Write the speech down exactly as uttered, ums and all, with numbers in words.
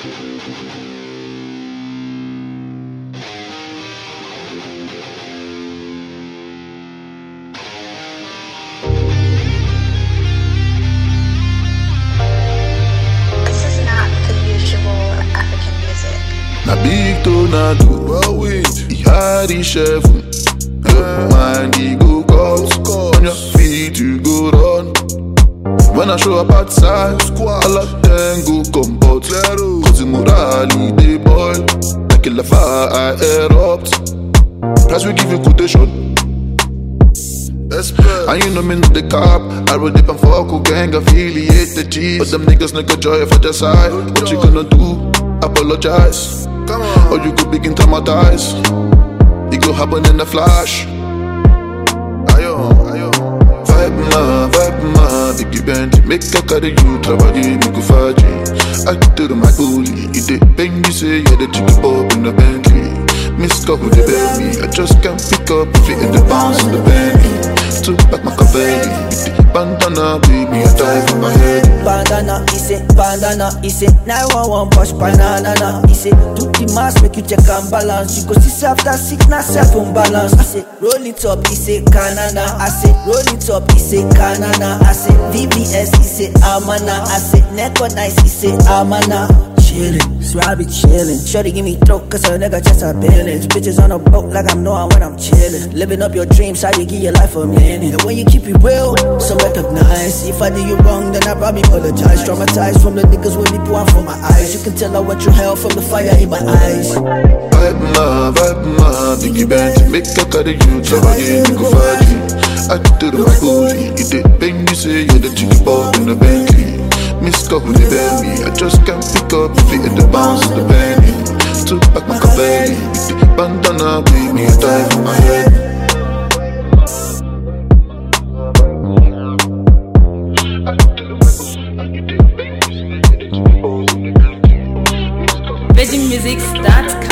Na big tornado, well wait, he had his chef. Your mind, he go cut. On your feet, you go run. When I show up outside, all of them go comport. Cause the morale, they boil. Like a lava, I erupt. Plus we give you quotation. And you know me not the cop. I roll deep and fuck who gang affiliate the G's. But them niggas no got joy for your side. What you gonna do? Apologize. Or you could begin traumatize. It go happen in a flash. Ayo, ayo. Vibe ma, vibe ma. Biggie bend, make a carry you. Travailler, me go faji. I do the my bully. It dey bang me say yeah the chicken pop in the Bentley. Miss cup with the baby. I just can't pick up if it in the bounce in the Bentley. Two back Machiavelli. With the bandana, baby, I die for my head. Bandana, he say, bandana, he say, nine one one push banana, he say, do the mass, make you check and balance. You go see after sickness, self unbalance. I say, roll it up, he say, Canana. I say, roll it up, he say, Canana. I say, V V S, he say, Amana. I say, Neko nice, he say, Amana. Chillin', so I be chillin'. Shorty give me throat, cause her nigga just a billions. Bitches on a boat like I'm knowing when I'm chillin'. Living up your dreams, how you give your life a minute. And when you keep it real, so recognize. If I did you wrong, then I probably apologize. Traumatized from the niggas when me pouring from my eyes. You can tell I went through hell from the fire in my eyes. Vibe ma, vibe ma. Biggie band, make a carry you. Travailler, me go faji. I do the my bully. It dey bang me say you're the chicken pop in the Bentley. Miss cup with the baby. I just can't pick up if it in the bounce of the penny. Two back Machiavelli. With the bandana, baby, I die for my head. Virgin Music dot com